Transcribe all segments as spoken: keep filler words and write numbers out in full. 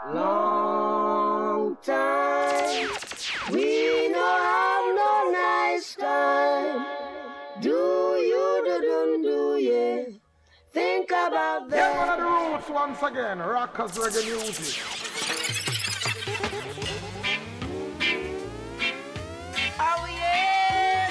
long time. We no have no nice time. Do you do do do yeah? Think about that. Yeah, one of the roots once again. Rockers reggae music. Oh yeah,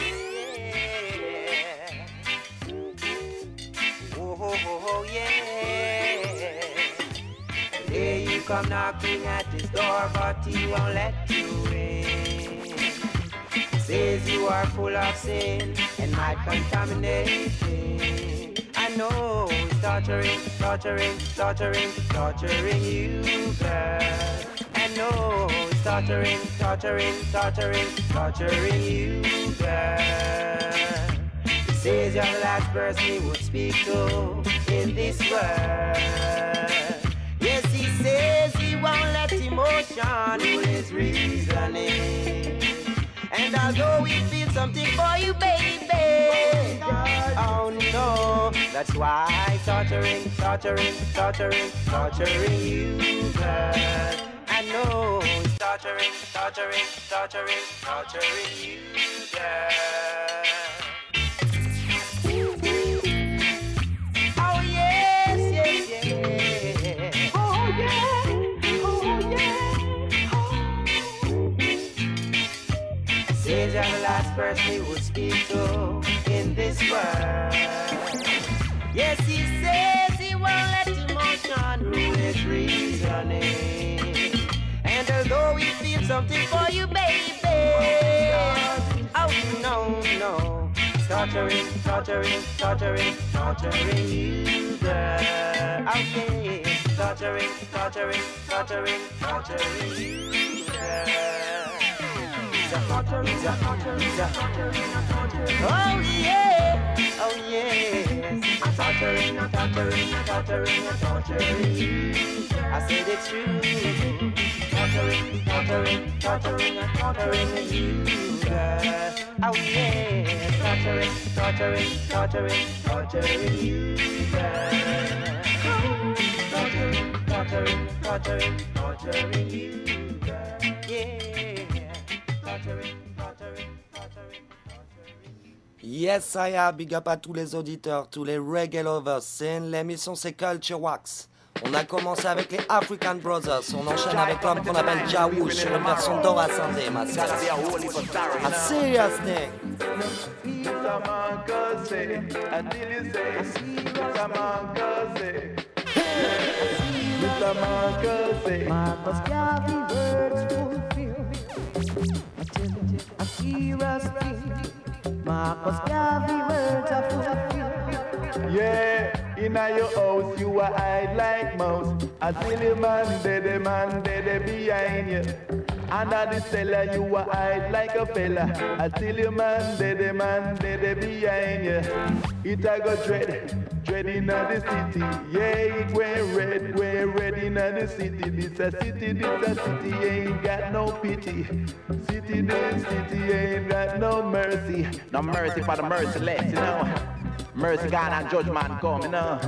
yeah. Oh, oh, oh yeah. There you come knocking at his door, but he won't let you in. Says you are full of sin and might contaminate him. I know he's torturing, torturing, torturing, torturing you, girl. I know he's torturing, torturing, torturing, torturing you, girl. He says you're the last person he would speak to in this world. Yes, he says he won't let emotion rule his reasoning. And although we feel something for you, baby, oh no, that's why torturing, torturing, torturing, torturing you, girl. I know it's torturing, torturing, torturing, torturing you, girl. Oh yes, yes, yes. Oh yeah, oh yeah, oh. Says you're the last person he would speak to in this world. Yes, he says he won't let emotion rule his reasoning. And although we feel something for you, baby, oh no, no, torturing, torturing, torturing, torturing you, girl. Okay, torturing, torturing, torturing, torturing you, girl. Torturing, torturing, torturing, torturing. Oh yeah, oh yes. Torturing, torturing, torturing, torturing you. I said it's true. Torturing, torturing, torturing, torturing you, girl. Oh yeah. Torturing, torturing, torturing, torturing you, girl. Torturing, torturing, torturing, torturing you, girl. Yeah. Torturing, torturing, torturing. Yes, I am. Big up à tous les auditeurs, tous les reggae lovers. C'est l'émission, c'est Culture Wax. On a commencé avec les African Brothers. On enchaîne avec l'homme qu'on appelle Jawush sur une version Dora Santé, ma sœur. A serious thing. Marcus Garvey words fulfill. I tell you, a serious thing. Marcus Garvey words are fulfilled. Yeah, in your house you are hide like mouse. I tell you man, dead man, dead behind you. Under the cellar you are hide like a fella. I tell you man, dead man, dead behind you. It a go dread, dread in the city. Yeah, it went red, went red in the city. This a city, this a city, ain't got no pity. City, this city ain't got no mercy. No mercy for the merciless, you know. Mercy gone and judgment come, you know.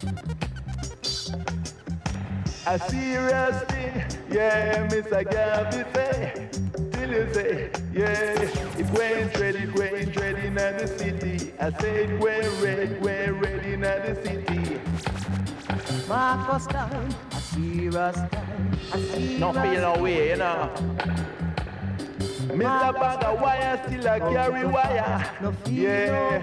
A serious thing, yeah, Mister Garvey say. Till you say, yeah, it went red, it went red in the city. I say it went red, went red in the city. Marcus time, a serious time, a serious No feel no way, you know. Mister Bag of wire still a carry wire. No feel Yeah.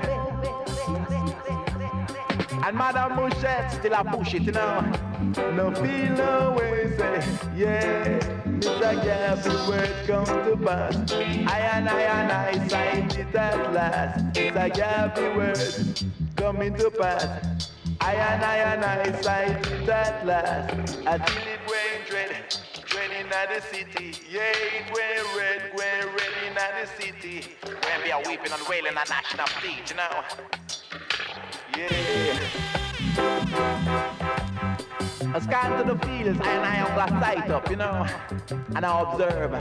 And Madame Mouchette still a push it, you know. No feel no way, say, yeah. Mister Garvey word come to pass. I and I and I signed it at last. Mister Garvey word coming to pass. I and I and I signed it at last. Until it went red, red in the city. Yeah, it went red, went red in the city. When we are weeping and wailing a national fleet, you know. Yeah. I scan to the fields and I am got sight up, you know. And I observe.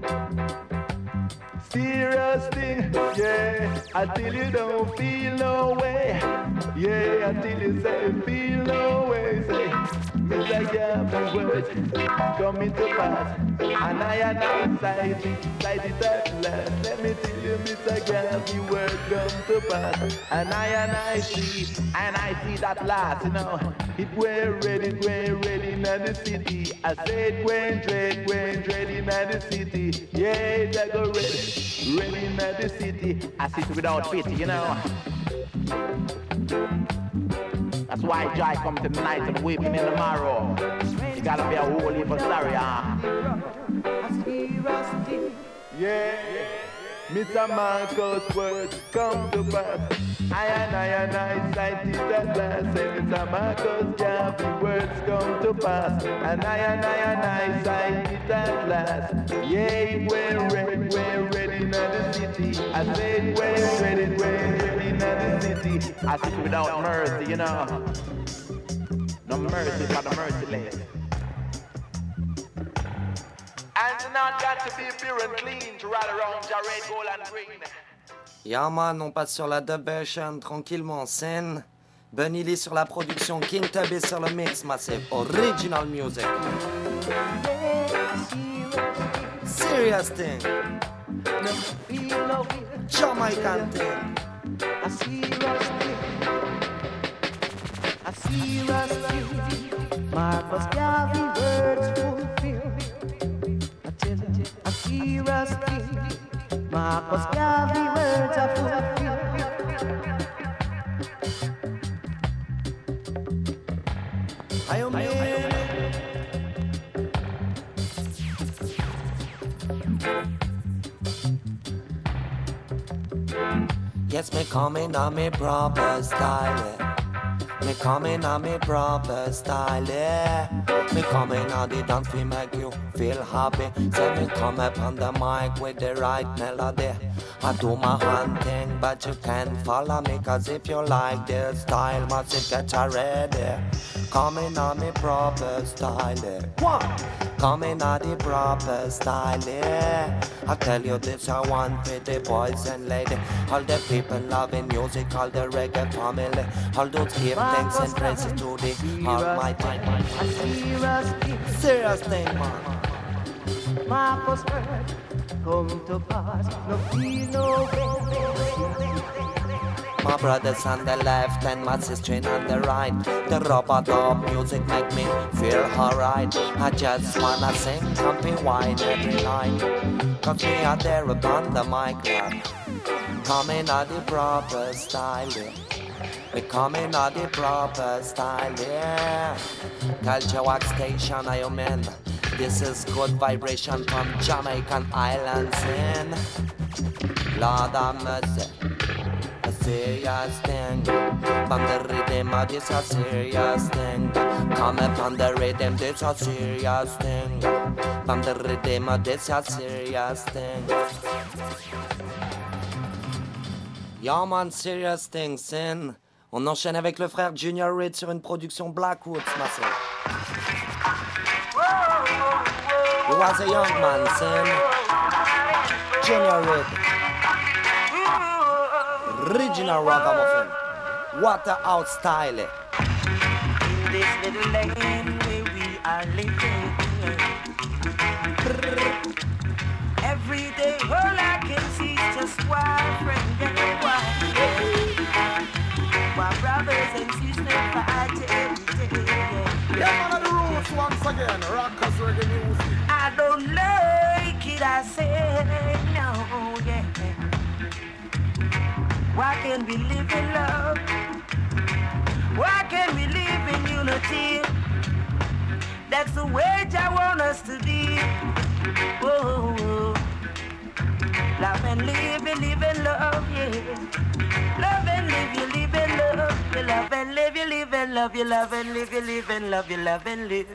Serious thing, yeah, until you don't feel no way. Yeah, until you say feel no way, say, Mister Garvey Javi words coming to pass. And I and I sight it, sight it at last. Let me tell you, Mister Javi words come to pass. And I and I see, and I see that last, you know. It went ready, it went ready in the city. I said, went ready, went ready in the city. Yeah, I go ready, ready in the city. I sit without pity, you know. That's why Joy come tonight and weeping in tomorrow. You gotta be a whole heap of sorry, huh? Yeah, Mister Marcus words come to pass. I and I and I sight it at last. Say Mister Marcus Javi words come to pass. And I and I and I sight it at last. Yeah, we're ready, we're ready in the city. I said we're ready, we're ready in the city. I sit without mercy, you know. No mercy for the merciless. And not got to be pure and clean to ride around your red, gold and green. Yeah man, on passe sur la dub version tranquillement en scène. Bunny Lee sur la production, King Tubby sur le mix massive, original music. Serious thing. Jamaican thing. A serious thing. A serious thing. Marcus Garvey words fulfill. I tell you, a serious thing. Marcus Garvey words are fulfilled. I am in. Yes, me coming on me proper style. Me coming on me proper style. Me coming on the dance we make you feel happy. Say me come up on the mic with the right melody. I do my hand thing, but you can't follow me. Cause if you like the style, must it get you ready. Coming on me proper style. One. Coming on the proper style. I tell you this, I want with the boys and ladies. All the people loving music, all the reggae family. All those give thanks and praises to the Almighty. Serious thing, man. Marcus word come to pass. No feel no way. My brothers on the left and my sister on the right. The robot of music make me feel alright. I just wanna sing Campy Wine every night. Cause we are there upon the mic club. Coming on the proper style, yeah. We coming on the proper style, yeah. Culture Wax Station, I am in. This is good vibration from Jamaican islands in. Lord of mercy. A serious thing. From the rhythm of this a serious thing. Come up on the rhythm, this a serious thing. From the rhythm of this a serious thing. Yeah man, serious thing, sin. On enchaîne avec le frère Junior Reid sur une production Black Roots, massive. He was a young man, sin. Junior Reid. Original ragamuffin. Waterhouse style. In this little lane where we are living, every day all I can see is just one friend and one. My brothers and sisters fight every day. Yeah, man of the roots once again. Rockers reggae music. I don't like it, I say no, yeah. Why can't we live in love? Why can't we live in unity? That's the way I want us to be. Oh, love and live, you live in love, yeah. Love and live, you live in love. You love and live, you live in love. You love and live, you live in love. You love and live.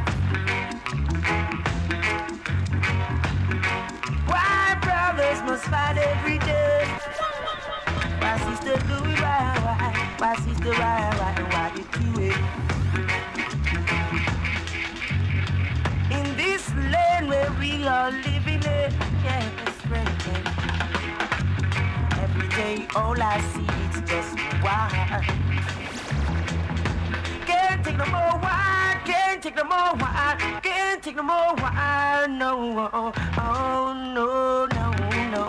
Why brothers must fight every day? Why sister do it why, why? Why sister why, why, why you do it? In this land where we are living in, yes, friend. Every day all I see is just why. Can't take no more why, can't take no more why. take no more while, no, oh, oh no, no, no.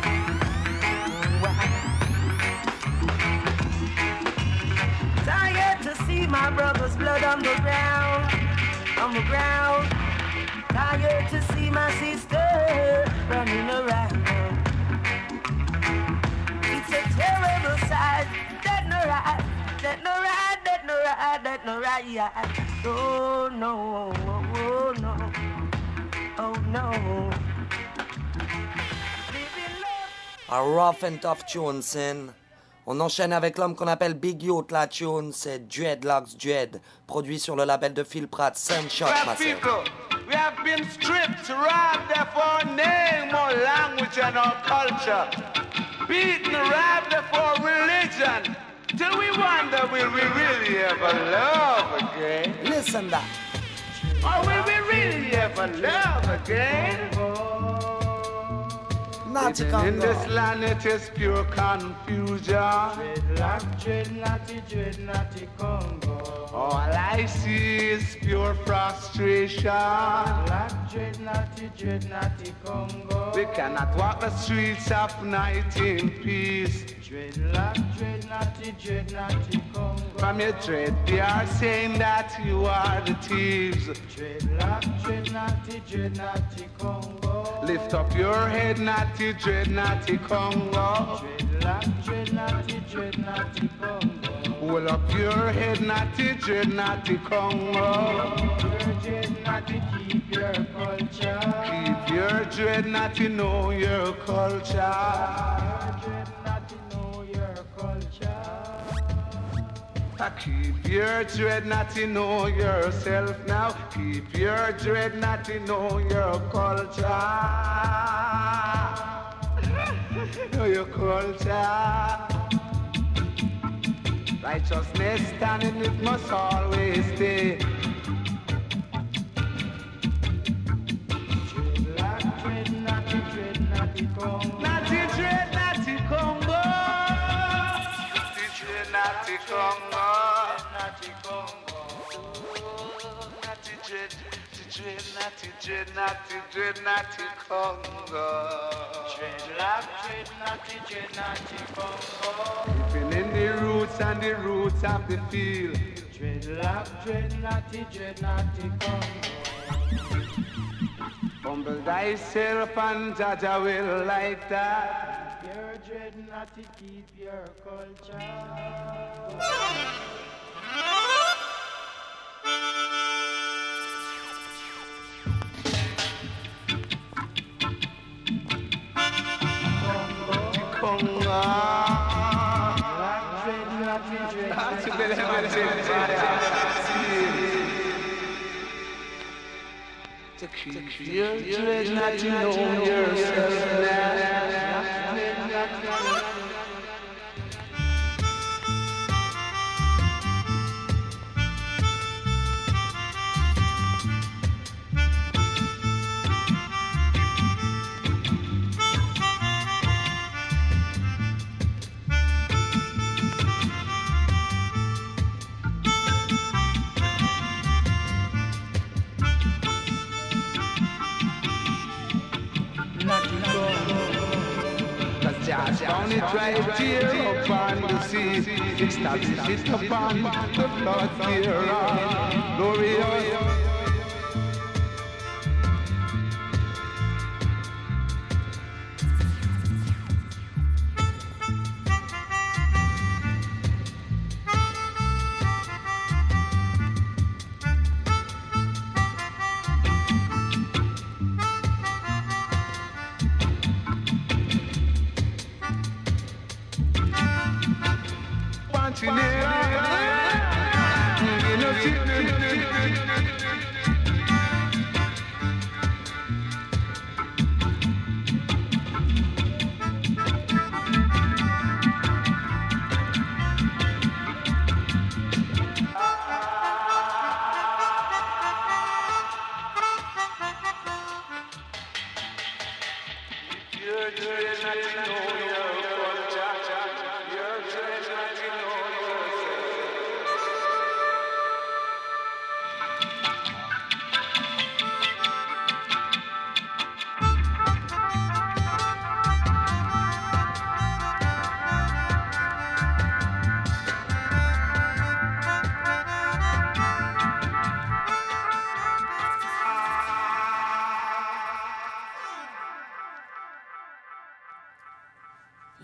Tired to see my brother's blood on the ground, on the ground. Tired to see my sister running around. It's a terrible sight, that no right, that no right, that no right, that no right. Oh no, oh no, oh no. A rough and tough tune, Sin. On enchaîne avec l'homme qu'on appelle Big Youth. La tune, c'est Dreadlocks Dread, produit sur le label de Phil Pratt, Sunshot Massive. We have been stripped, robbed of our name, our language and our culture. Beaten, robbed of our religion. Till we wonder, will we really ever love again? Listen that. Or will we really ever love again? Living in this land, it is pure confusion. Dreadlock, dread, natty, dread, natty, Congo. All I see is pure frustration. Dreadlock, dread, natty, dread, natty, Congo. We cannot walk the streets of night in peace. Dreadlock, dread, natty, dread, natty, Congo. From your dread, they are saying that you are the thieves. Dreadlock, dread, natty, dread, natty, Congo. Lift up your head, natty, dread, natty, Congo. Dreadlock, dread, natty, dread, natty, Congo. Hold up your head, natty, dread, natty, Congo. Your dread, natty, keep your culture. Keep your dread, natty, know your culture. Your dread, natty, know your culture. Keep your dread, natty, know yourself now. Keep your dread, natty, know your culture. Know your culture. Righteousness standing, it must always stay. Dreadlock, dread, natty, dread, natty, Congo. Natty, dread, natty, Congo. Natty, dread, natty, Congo. Natty, Congo. Natty, dread, dread, natty, dread, natty, dread, natty, Congo. Dreadlock, dread, natty, dread, natty, Congo. Living in the roots and the roots of the field. Dreadlock, dread, natty, dread, natty, Congo. Humble thyself and Jaja will like that. Keep your dread, natty, keep your culture. Congo. To keep your dread, not to know yourself now. Just found it right here upon the sea. Established it upon the flood here. Glorious.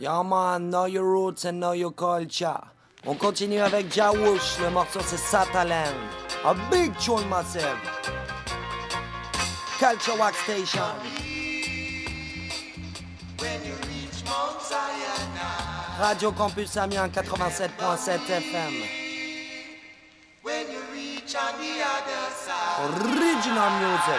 Yeah man, know your roots and know your culture. On continue avec Jawush, le morceau c'est Sataland. A big tune massive. Culture Wax Station. Radio Campus Amiens eighty-seven point seven F M. When you reach on the other side. Original music.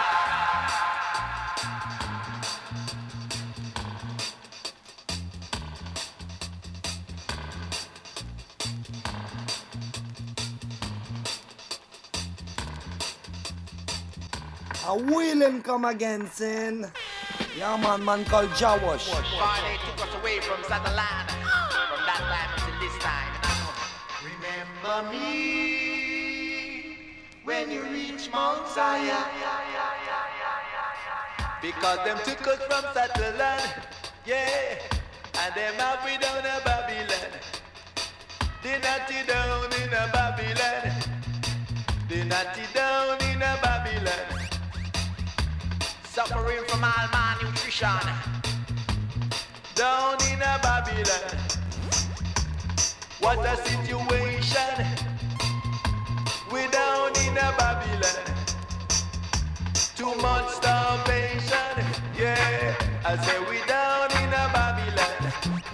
I will him come again, sin. Yeah, man, man called Jawash. They took us away from Sutherland. From that time until this time. Remember me when you reach Mount Zion. Because them took us from Sutherland, yeah, and them have we down in Babylon. They natty down in a Babylon. They natty down in a Babylon. Suffering from all malnutrition. Down in a Babylon. What a situation. We down in a Babylon. Too much starvation. Yeah, I say we down in a Babylon.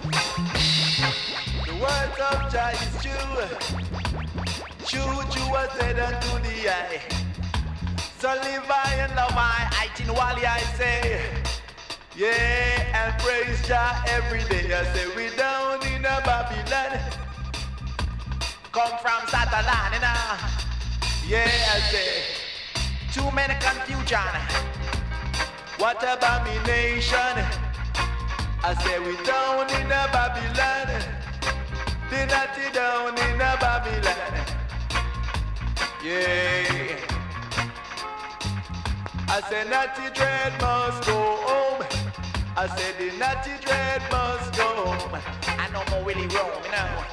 The words of Jah is true. True, true, I said unto the eye. So live I and love I, I think Wally I say. Yeah, and praise Jah every day. I say we down in a Babylon. Come from Sutherland, you know. Yeah, I say. Too many confusion. What abomination? I say we down in a Babylon. The natty down in a Babylon. Yeah. I say natty dread must go home. I say the natty dread must go home. I know more Willie Rome, you know.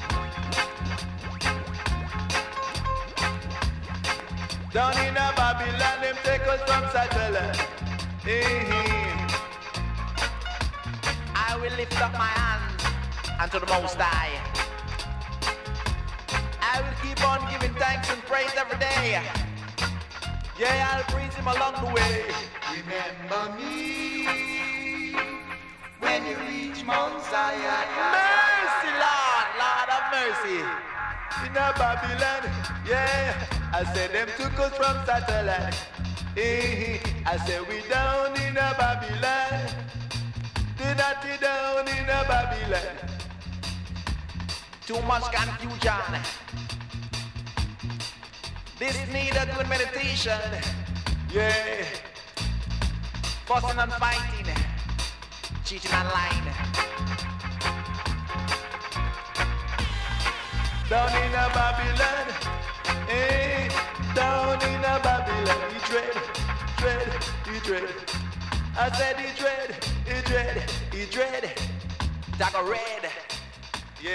Down in a Babylon, them take us from Sutherland. Mm-hmm. I will lift up my hands unto the Most High. I will keep on giving thanks and praise every day. Yeah, I'll praise him along the way. Remember me when you reach Mount Zion. Mercy, Lord, Lord of mercy. In a Babylon, yeah. I said them took us from Sutherland. I said we down in a Babylon. The natty down in a Babylon. Too much confusion. This need a good meditation. Yeah. Fussing and fighting. Cheating and lying. Down in a Babylon. Eh, down in a Babylon. He dread, dread, he dread. I said he dread, he dread, he dread. Dagger red. Yeah.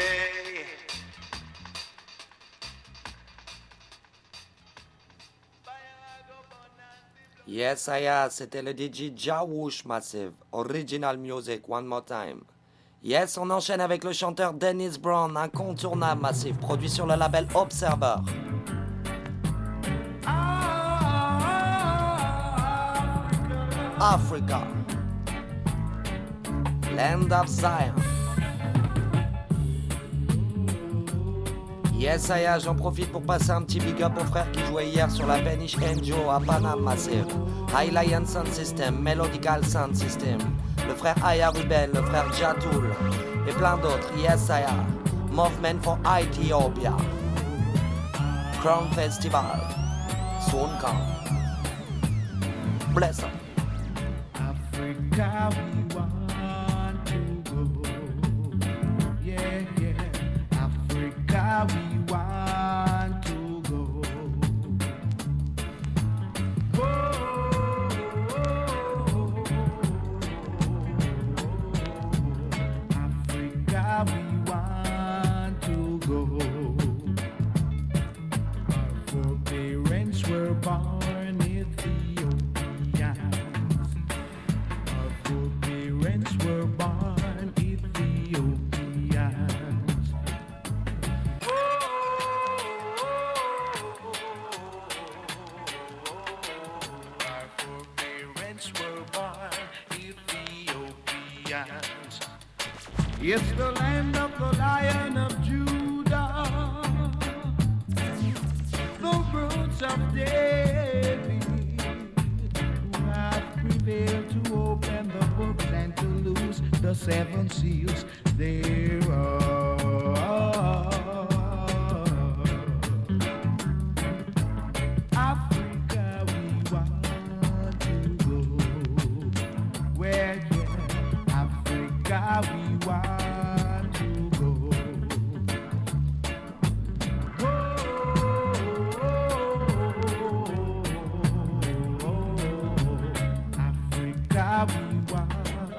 Yes, I c'était le D J Jawush Massive. Original music, one more time. Yes, on enchaîne avec le chanteur Dennis Brown, incontournable Massive, produit sur le label Observer. Africa. Land of Zion. Yes, Aya, j'en profite pour passer un petit big up aux frères qui jouaient hier sur la Benish Enjo à Panam Massive. High Lion Sound System, Melodical Sound System. Le frère Aya Rebel, le frère Jatoul. Et plein d'autres. Yes, Aya. Movement for Ethiopia. Crown Festival. Soon come. Bless up. Africa, we want to go. Yeah, yeah. Africa, we want to go. Oh, Africa, we want to go. Our foreparents were born Ethiopians. Our foreparents It's the land of the Lion of Judah, the roots of David, who have prevailed to open the books and to loose the seven seals thereof. Africa, we want to go. Where, yeah, Africa, we want to go. Oh, Africa, we want.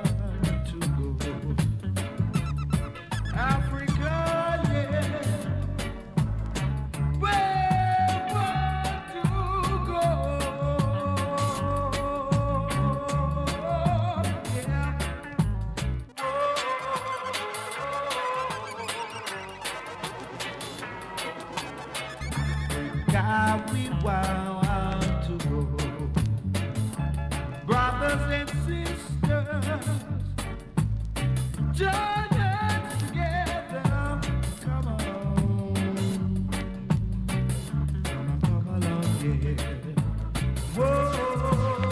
We want to go, brothers and sisters, join us together. Come on, come on, come along, yeah. Whoa,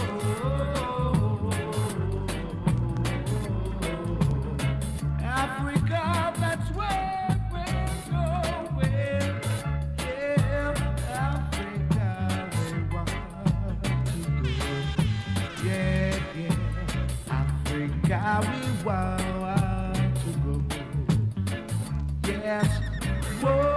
Africa, that's where we're going. Africa, we want to go. Yes, whoa.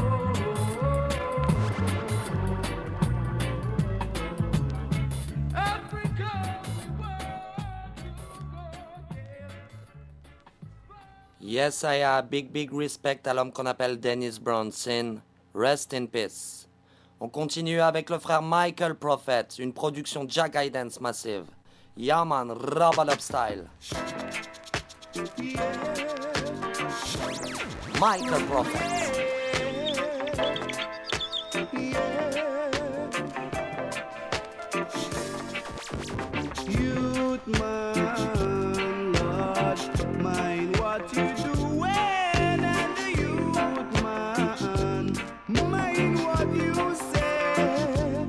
Africa, we want to go. Yes, I have big, big respect à l'homme qu'on appelle Dennis Brownson. Rest in peace. On continue avec le frère Michael Prophet, une production Jack Guidance massive. Yeah man, rubber up style. Michael Prophet. Youth man, Lord, mind what you doing, and the youth man, mind what you say.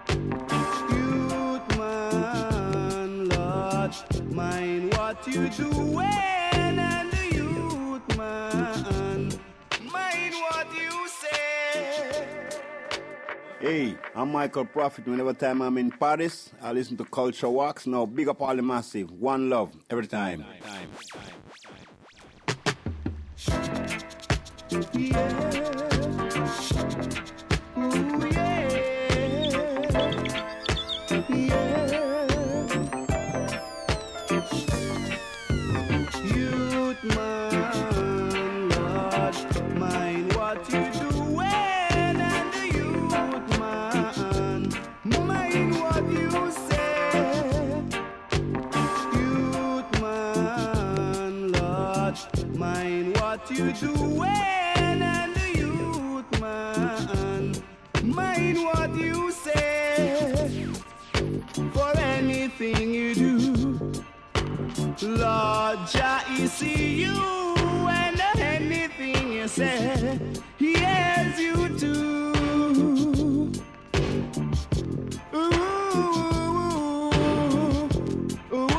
Youth man, mind what you doing, and the youth man, mind what you say. Hey, I'm Michael Prophet. Whenever time I'm in Paris, I listen to Culture Wax. Now, big up all the massive. One love, every time. time, time, time. Yeah. Ooh, yeah. Yeah. Youth man, Lord, mind what you doing, and the youth man, mind what you say. Youth man, Lord, mind what you doing, and the youth man, mind what you say. For anything you do, Lord Jah, He see you, and anything you say, He hears you too. Ooh, ooh, ooh, ooh,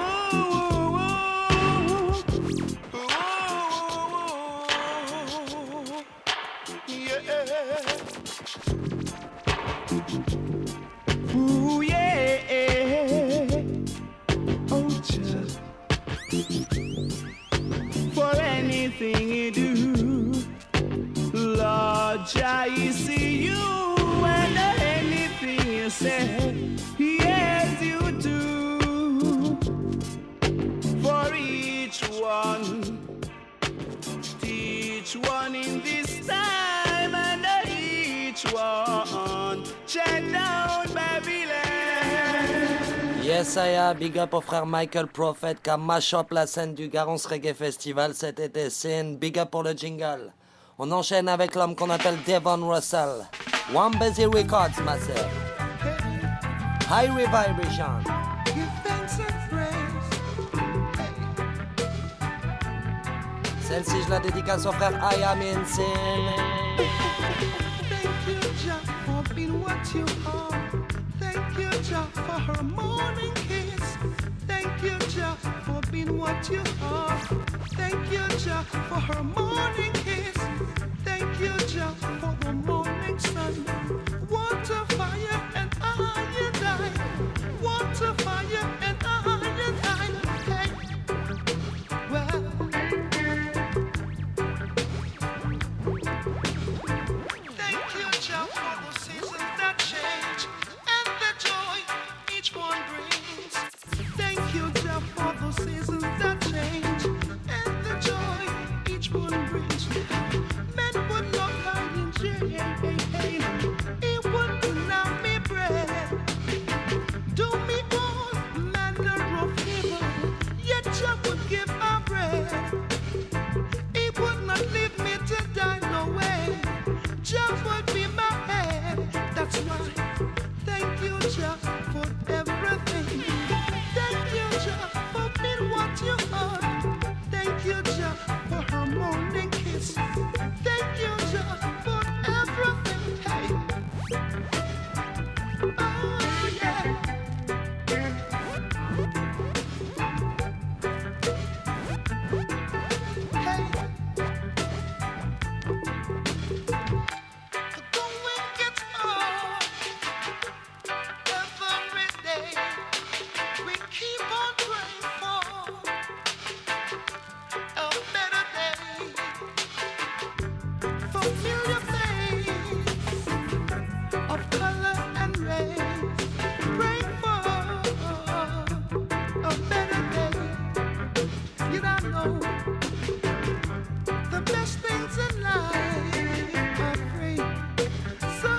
ooh, yeah. Ooh, yeah. Oh, just for anything you do, Lord Jah, He see you, and anything you say, He hears you too. For each one, teach one in this time, and each one, check down Babylon. Yes, I am. Big up au frère Michael Prophet qui a mash up la scène du Garance Reggae Festival cet été. C'est big up pour le jingle. On enchaîne avec l'homme qu'on appelle Devon Russell. One Busy Records, massive. High Vibration. Give thanks and praise Celle-ci, je la dédicace au frère I Am Insane. Thank you, Jah, for being what you are. Thank you, Jah, for her morning kiss. Thank you, Jah, for being what you are. Thank you, Jah, for her morning kiss. Thank you, Jah, for the morning sun. Water, fire, and I and I. Water, fire, and I and I. Hey, well. Thank you, Jah, for the seasons that change and the joy each one brings. Thank you, Jah, for the seasons that change and the joy each one brings. Men would not hide in jail, he would deny me bread, do me all manner of evil, yet Jah would give our bread. He would not leave me to die, no way. Jah would be my head. That's why. Thank you, Jah, for everything. Thank you, Jah, for being what you are. Thank you, Jah, for her morning kiss. Thank you, Jah, for everything. Hey. Oh, yeah. Hey. The going gets hard every day. We keep on praying for a better day. Familiar face of color and race. Pray for a better day. You don't know the best things in life are free. So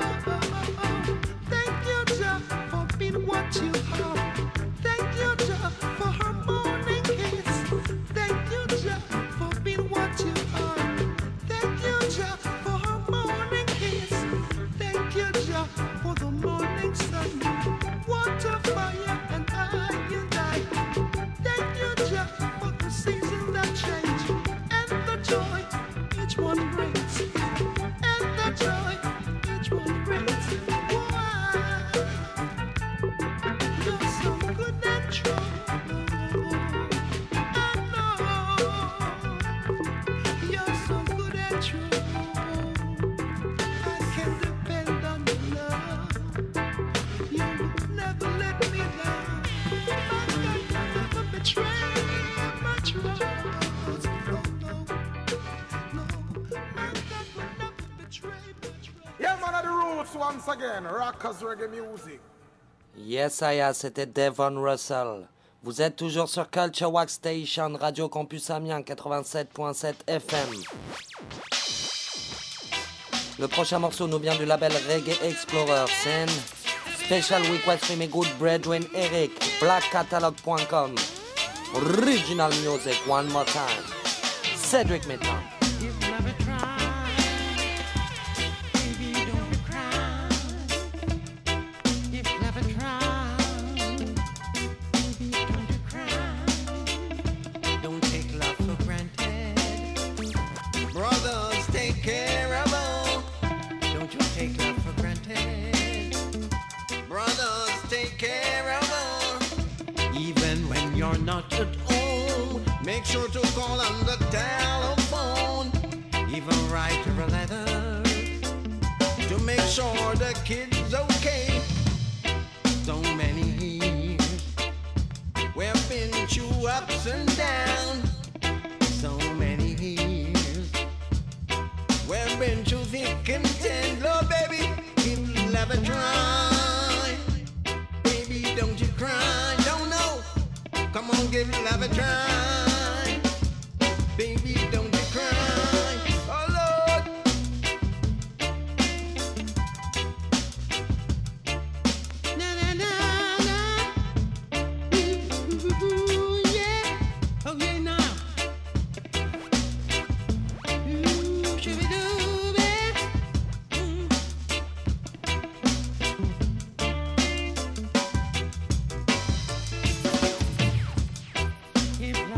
thank you, Jah, for being what you are. Thank you, Jah, for her morning kiss. Thank you, Jah, for being what you are. Thank you, Jah, for her morning kiss. Thank you, Jah, for the morning sun. Water, fire, and I and I. Thank you, Jah, for the seasons that change and the joy each one brings. And the joy each one brings. Why? You're so good and true. I know you're so good and true. I can depend on your love. You would never let me down. My God will never betray my trust. No, no, no. My God will never betray my trust. Yeah, man, of the roots once again. Rockers reggae music. Yes, Aya, c'était Devon Russell. Vous êtes toujours sur Culture Wax Station, Radio Campus Amiens quatre-vingt-sept point sept F M. Le prochain morceau nous vient du label Reggae Explorer Scene. Special request from my good brethren Eric, black catalog dot com. Original music one more time. Cedric Mitton. You've never tried, baby, don't cry. You've never tried, baby, don't cry. Don't take love for granted. Brothers, take care of all. Don't you take love for granted. Brothers, take care of all. Even when you're not at home, make sure to call on the telephone. Even write her a letter to make sure the kid's okay. So many years we've been through ups and downs. So many years we've been through thick and thin. Lord, baby, give love a try. Baby, don't you cry. Don't know. Come on, give love a try. Baby, don't you cry. Oh, Lord. Na na na na. Ooh, yeah. Okay, now. Ooh, shoo-be-doo-be. Mm. If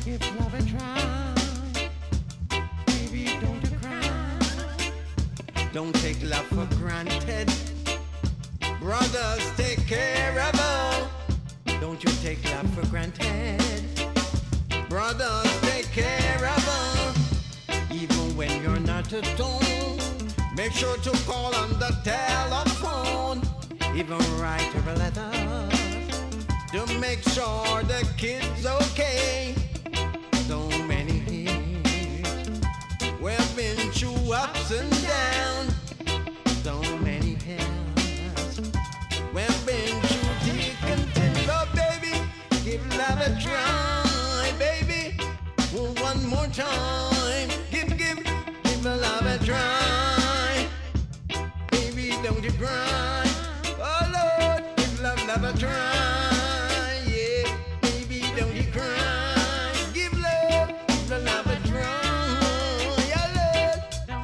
Give love a try. Baby, don't you cry. Don't take love for granted. Brothers, take care of her. Don't you take love for granted. Brothers, take care of her. Even when you're not at home, make sure to call on the telephone. Even write her a letter to make sure the kid's okay. So many years we've been through ups and downs. So many years we've been through thick and thin. So baby, give love a try, baby. One more time, give, give, give love a try. Baby, don't you cry. Oh Lord, give love, love a try. Yeah, baby, don't you cry. Give love, give love a try. Yeah, Lord.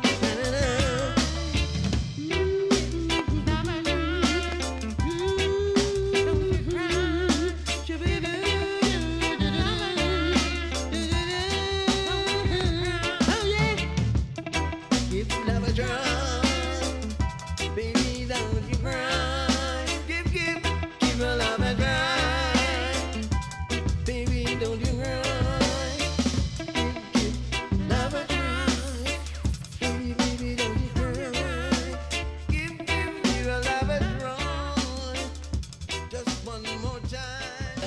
Give love a try. Baby, don't you cry. Give, give, give a love a try. Baby, don't you cry. Give, give love a try. Baby, baby, don't you cry. Give, give, give a love a try. Just one more time.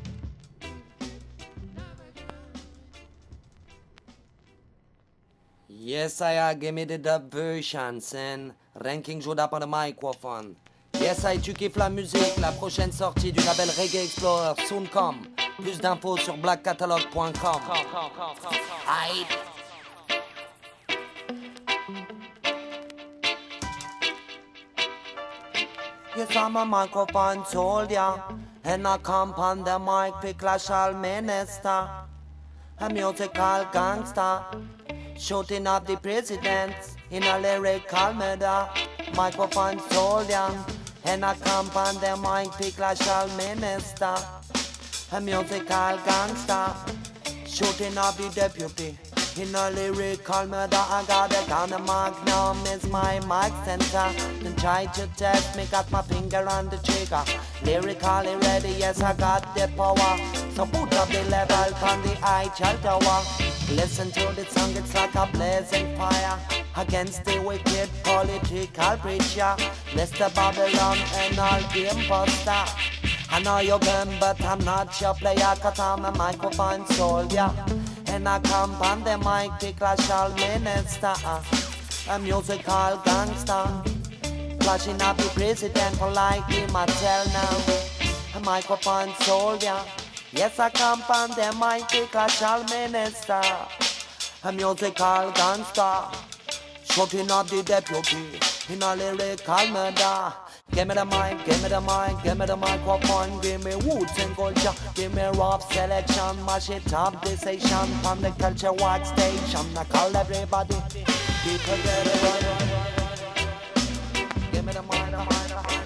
Yes, I give me the dub version, scène. Ranking Joda par le microphone. Yes, I tu kiffes la musique. La prochaine sortie du label Reggae Explorer soon come. Plus d'infos sur black catalog point com. Aïe. Yes, I'm a microphone soldier, and I come on the mic, pick la shall minister. A musical gangster, shooting up the presidents in a lyrical murder. Microphone soldier, and I come on the mic, pick la shall minister. A musical gangster, shooting up the deputy in a lyrical murder. I got a gun, a magnum is my mic center. Then try to test me, got my finger on the trigger. Lyrically ready, yes, I got the power. So put up the level on the Eiffel Tower. Listen to the song, it's like a blazing fire against the wicked political preacher, Mister Babylon and all the imposter. I know you're game, but I'm not your player, cause I'm a microphone soldier. And I come on the mic, the clash all minister. A musical gangster, flashing up the president for like him, I tell now. A microphone soldier, yes, I come on the mic, the clash all minister. A musical gangster, shooting up the deputy in a lyrical murder. Give me the mic, give me the mic, give me the microphone, give me roots and culture, give me rough selection, mash it up, decision from the Culture Wax station. I call everybody, people get it right. Give me the mic, the mic, the mic, the mic.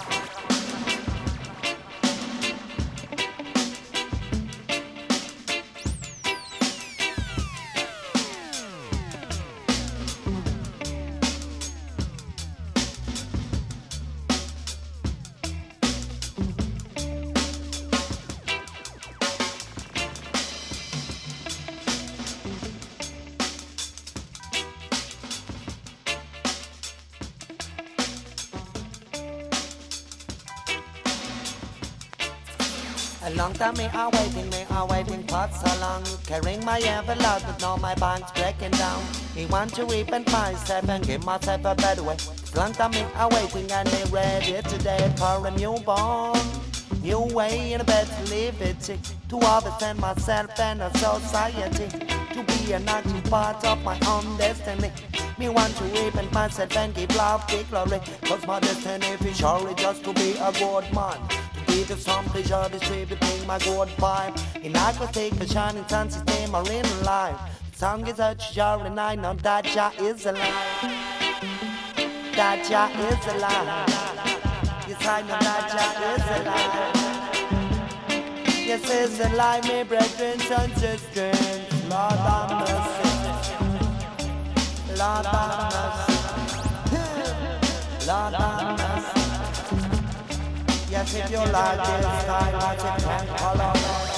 A long time me are waiting, me are waiting for so long. Carrying my envelope, but now my bank's breaking down. Me want to reap and myself and give myself a better way. Long time me are waiting and me ready today for a newborn. New way and a better liberty to understand myself and a society. To be an active part of my own destiny. Me want to reap and myself and give love the glory. Cause my destiny is surely just to be a good man. To some pleasure distributing my good vibe. In acoustic, the shining sun system are in life. The song is a jar and I know that Jah is alive. That Jah is alive. Yes, I know that Jah is alive. Reggae and lie, me brethren and sisters. Lord have mercy. Lord have mercy. Lord have mercy. Yes, if you like this time, I can color.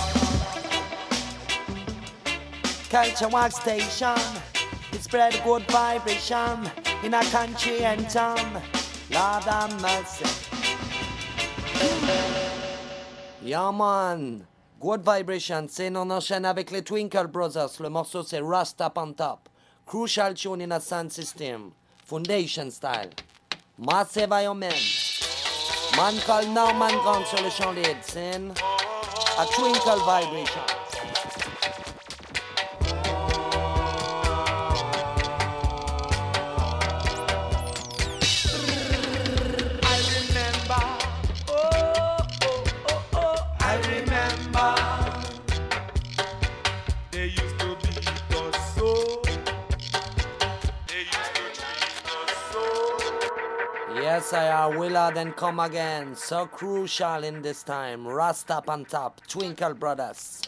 Culture Wax Station. It spread good vibration in a country and town. Lord have mercy. Yeah man, good vibration. C'est on enchaîne avec les Twinkle Brothers. Le morceau c'est Rust Up on Top. Crucial tune in a sound system. Foundation style. Massive Iron Man. Man called Norman Grant sur le chant lead. C'est a Twinkle Vibration. Yes, I will then come again. So crucial in this time. Rust Up on Top, Twinkle Brothers.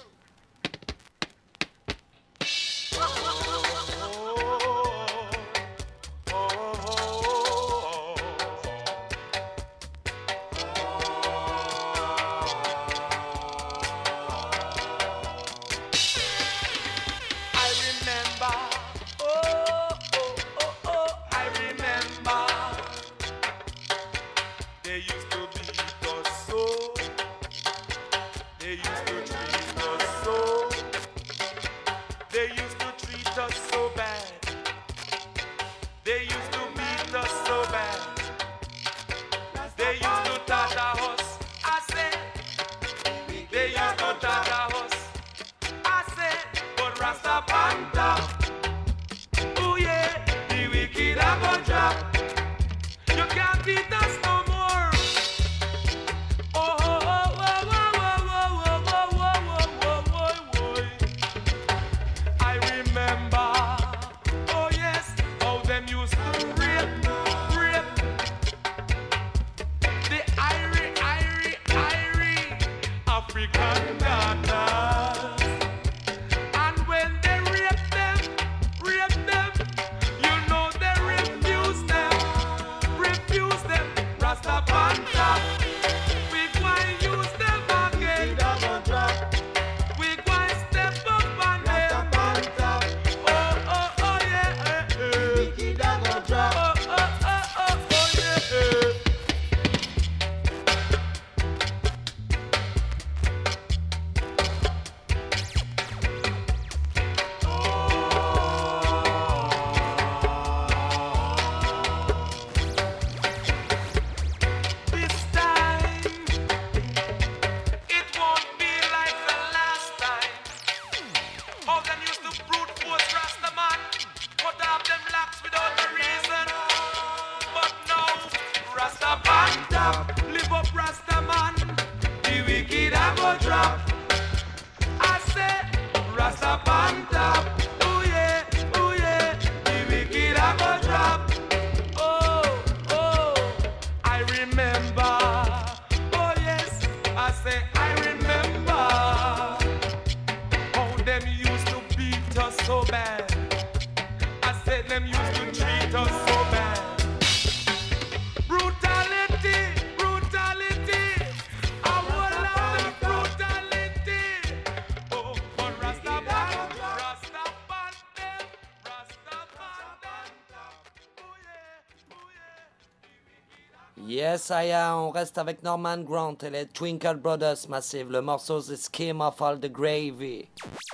Yes, I am. On reste avec Norman Grant et les Twinkle Brothers Massive. Le morceau c'est Scheme of All the Gravy.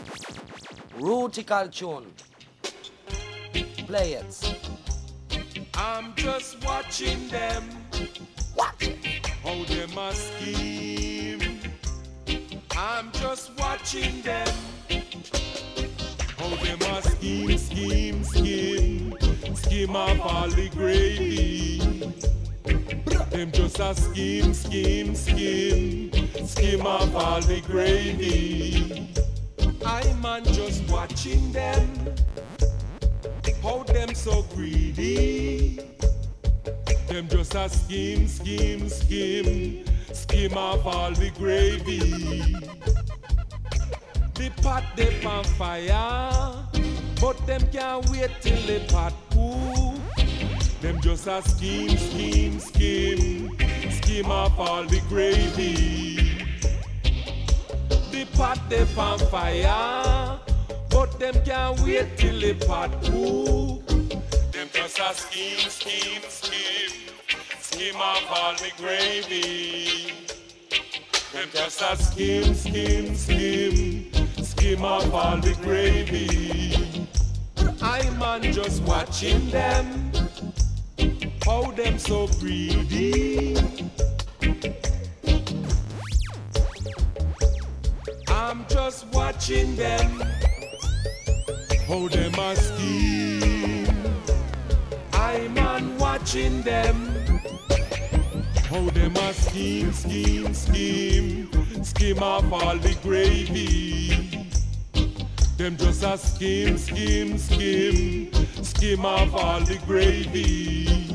Rutical tune. Play it. I'm just watching them. Watch how them a scheme. I'm just watching them. How them a scheme, scheme, scheme. Scheme of all the gravy. Them just a scheme, scheme, scheme. Scheme of all the gravy. I'm man just watching them. How them so greedy. Them just a scheme, scheme, scheme. skim off all the gravy. The pot they on fire, but them can't wait till the pot cool. Them just a skim, skim, skim, skim off all the gravy. The pot they on fire, but them can't wait till the pot cool. Them just a skim, skim, skim, skim off all the gravy. Them just a skim, skim, skim, skim off all the gravy. I man just watching them, how them so greedy. I'm just watching them, how them a scheme. I man watching them, how them a scheme, scheme, scheme, scheme off all the gravy. Them just a scheme, scheme, scheme, scheme off all the gravy.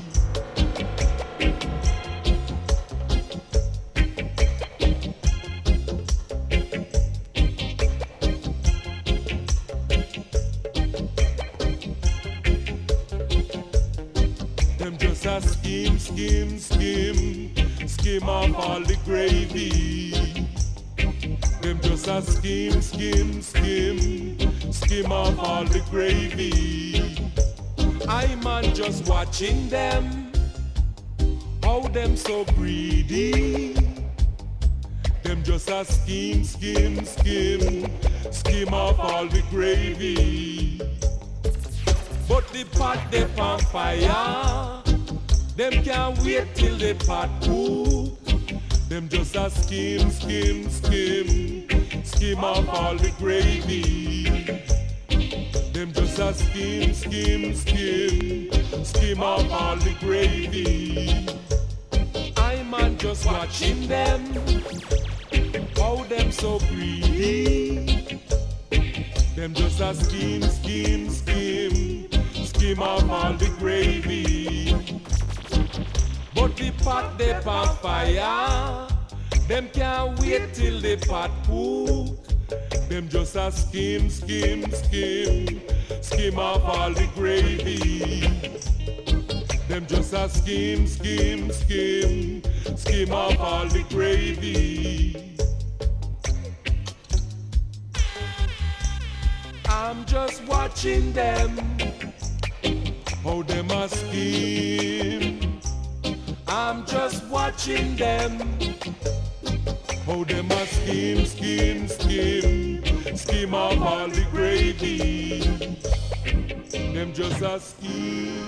Them just a scheme, scheme, scheme, scheme off all the gravy. Them just a skim, skim, skim, skim off all the gravy. I man just watching them, how them so greedy. Them just a skim, skim, skim, skim off all the gravy. But the pot they on fire, them can't wait till the pot cool. Them just a skim, skim, skim, skim off all the gravy. Them just a skim, skim, skim, skim off all the gravy. I man just watching them, how them so greedy. Them just a skim, skim, skim, skim off all the gravy. But the pot they on fire, them can't wait till the pot cook. Them just a skim, skim, skim, skim off all the gravy. Them just a skim, skim, skim, skim off all the gravy. I'm just watching them, how them a skim. I'm just watching them, how them a skim, skim, skim, skim off all the gravy. Them just a skim.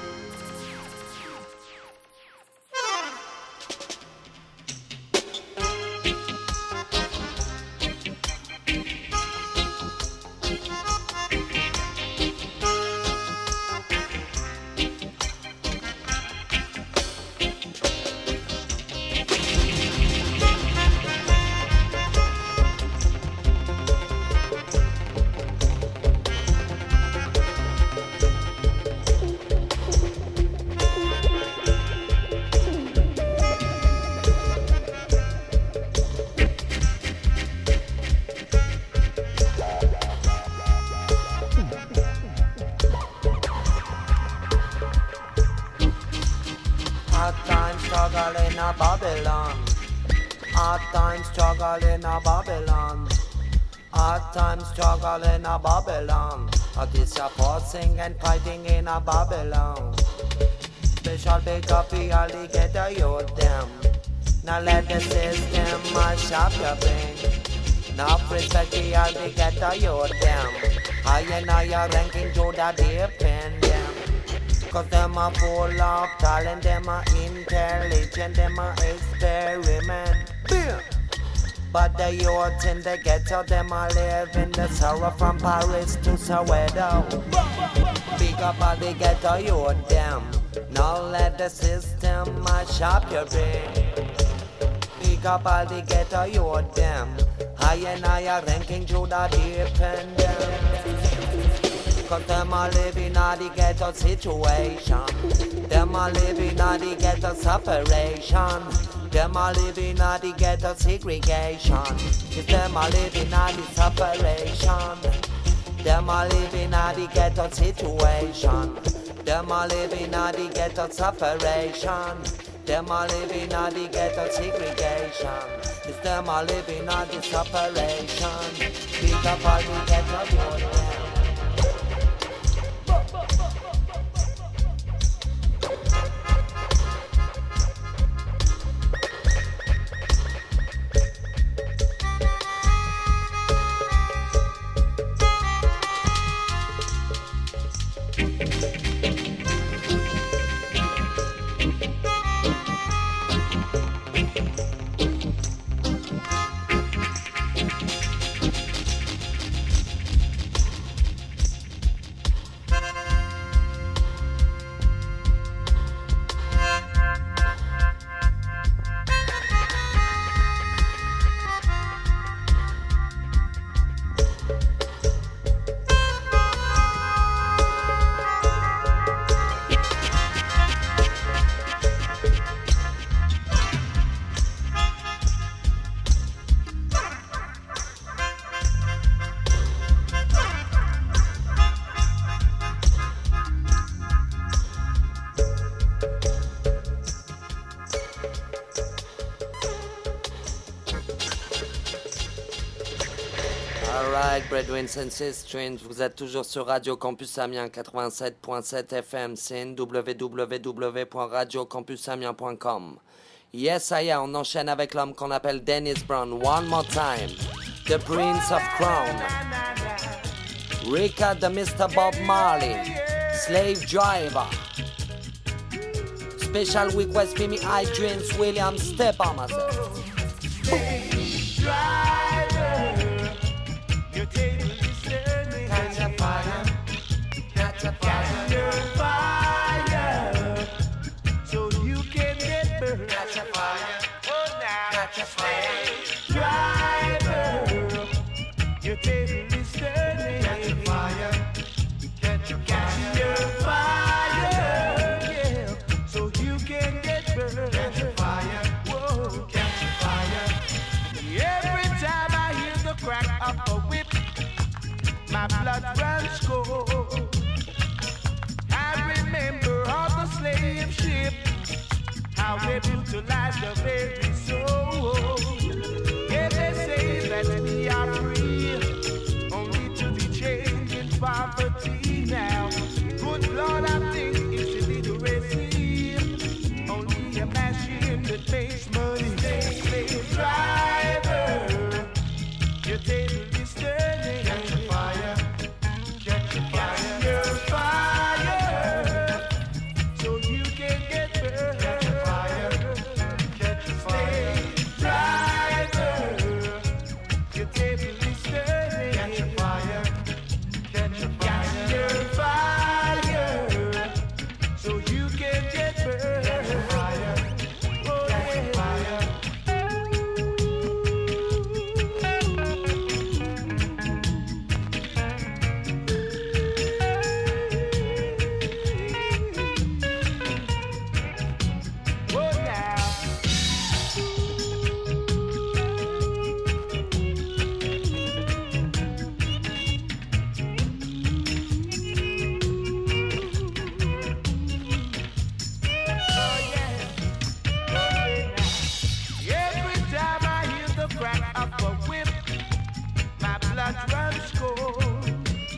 In a Babylon, hard times struggle in a Babylon. But it's a forcing and fighting in a Babylon. Special big up the alley get a youth them. Now let the system mash up your brain. Now respect the alley get a youth them. I and I are ranking to the deep end them. Cause them are full of talent, them are intelligent, them are experiment. Boom. But the youth in the ghetto, them a live in the sorrow from Paris to Soweto. Big up all the ghetto youth, them. Now let the system mash up your brain. Big up all the ghetto youth, them. I and I are ranking to the deep end, them. Cause them a live in a the ghetto situation. Them a live in a the ghetto separation. Them are living on the ghetto segregation. Cause them are living on the separation. Them are living on the ghetto situation. Them are living on the ghetto separation. Them are living on the ghetto segregation. Cause them are living on the separation. Big up all the ghetto boy. Brethren and Sisters, vous êtes toujours sur Radio Campus Amiens quatre-vingt-sept point sept F M, C N w w w point radio campus amiens point com. Yes, ça y est, on enchaîne avec l'homme qu'on appelle Dennis Brown. One more time, the Prince of Crown. Rika the Mister Bob Marley, Slave Driver. Special request for me, Adrian's Williams, step on myself. Slave Driver. Your table is turning. Catch a fire, catch a fire, catch your fire, so you can get burned. Catch a fire, oh now, catch a fire. Driver, your table is turning. Catch a fire, catch a fire, catch your fire, yeah, so you can get burned. Catch a fire, whoa, catch a fire. Every time I hear the crack of a whip, my blood runs cold. I remember on the slave ship how they brutalized the very soul. Yeah, they say that we are free, only to be chained in poverty now. Good Lord, I think it's illiteracy, only a machine that makes money. Slave driver, your table is turning. Catch a fire, catch a fire, your fire, so you can get burned. Catch a fire, catch a fire. Slave driver, your table is turning. Catch a fire, catch a fire, your fire, so you can get burned. Catch a fire, oh, catch a fire. Runs cold.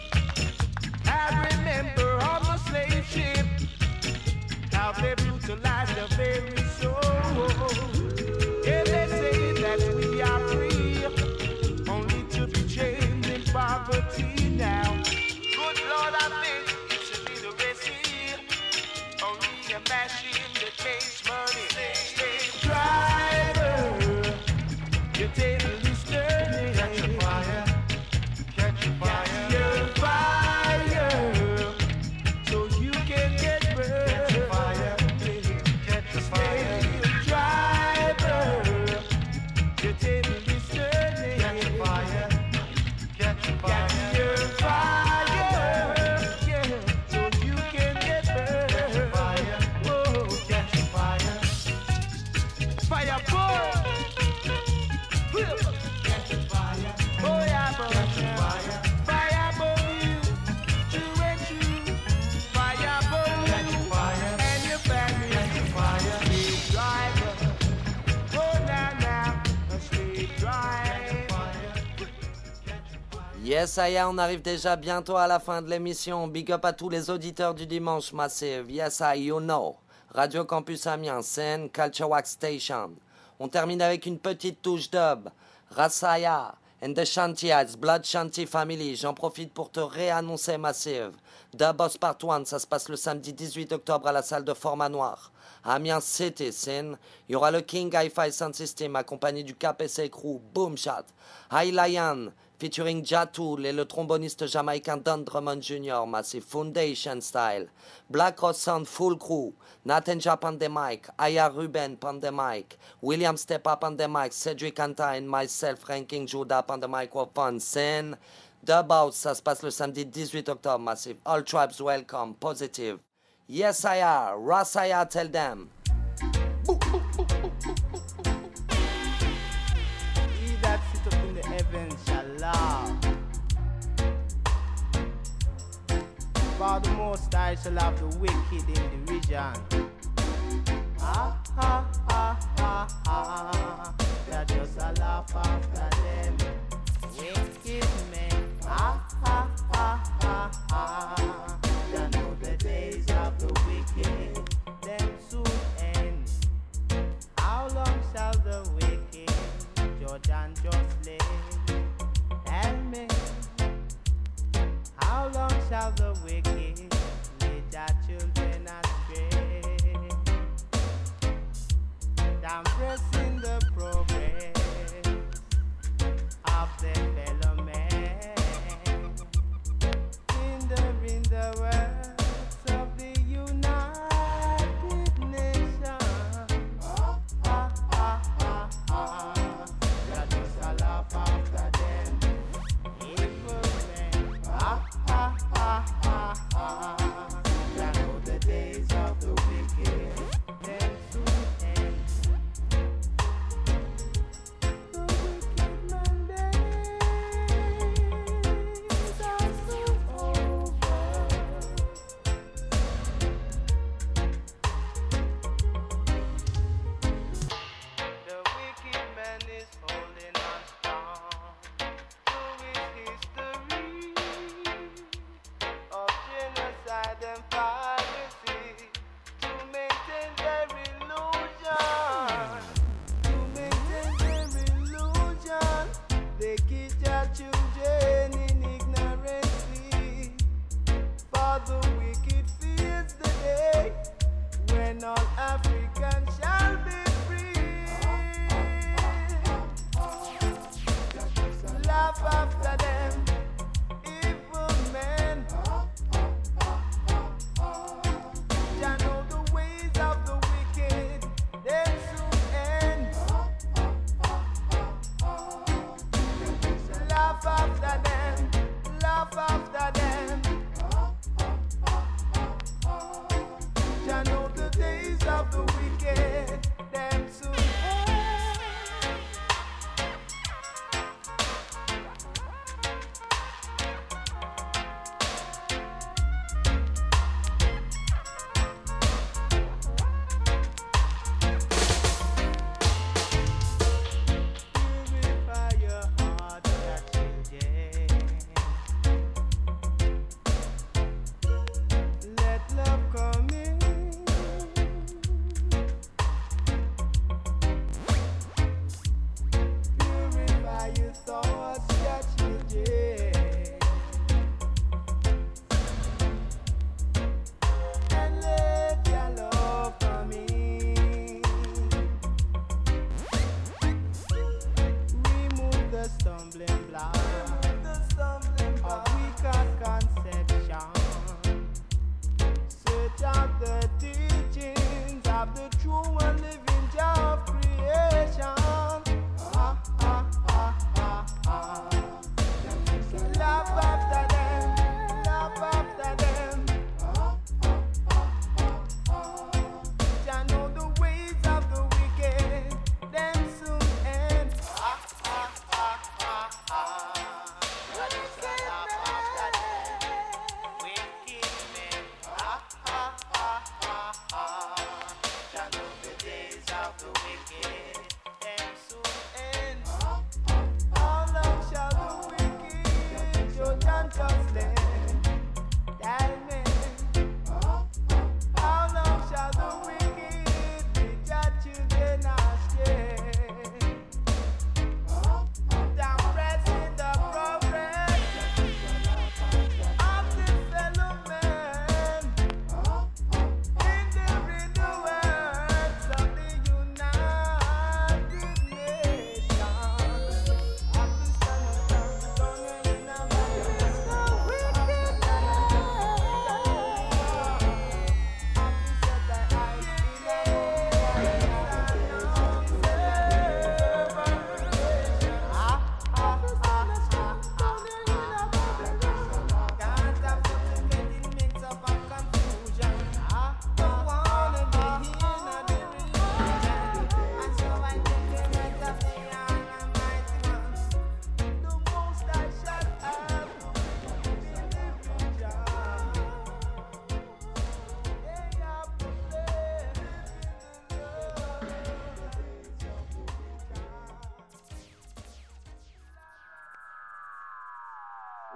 I remember on the slave ship how they brutalized the very soul. Yeah, they say that we are free, only to be chained in poverty now. Good Lord, I think it's illiteracy, only a machine that makes money. Slave driver, your table is turning. Catch a fire, catch a fire, your fire, so you can get burned. Catch a fire, catch a fire. Yes, ça y est, on arrive déjà bientôt à la fin de l'émission. Big up à tous les auditeurs du dimanche Massive. Yes, I, you know. Radio Campus Amiens, scène, Culture Wax Station. On termine avec une petite touche dub. Rasaya and the Shantiads, Blood Shanty Family. J'en profite pour te réannoncer Massive. Dub Boss Part un, ça se passe le samedi dix-huit octobre à la salle de Format Noir. Amiens City, scène. Il y aura le King Hi-Fi Sound System accompagné du K P C Crew, Boom Shot. High Lion, featuring Jatool et le tromboniste jamaïcain Don Drummond junior, Massive Foundation Style. Black Rose Sound Full Crew, Nathan Jap on the mic, Aya Ruben on the mic, William Step Up on the mic, Cedric Anta and myself, Ranking Judah on the microphone, scène. Dub House, ça se passe le samedi dix-huit octobre, Massive. All tribes welcome, positive. Yes, I are. Rasaya, tell them. He that sit up in the heavens shall laugh. For the Most High shall have the wicked in derision. Ah, ha, ha, ha, ha. They're just a laugh after them. Wicked men. Ah, ha, ha, ha, ha. They know the days of the wicked, them soon end. How long shall the wicked judge and justly? Tell me. How long shall the wicked lead their children astray? I'm pressing the progress of the fellow man in the in the works of the United Nations. Ah, ah, ah, ah, ah. That was a laugh after them evil men. Ah, ah, ah, ah,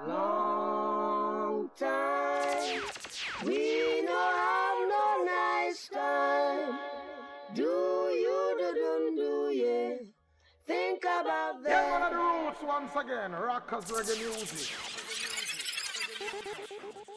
long time. We no have no nice time. Do you do do do yeah? Think about that. Yeah, one of the roots once again. Rockers reggae music.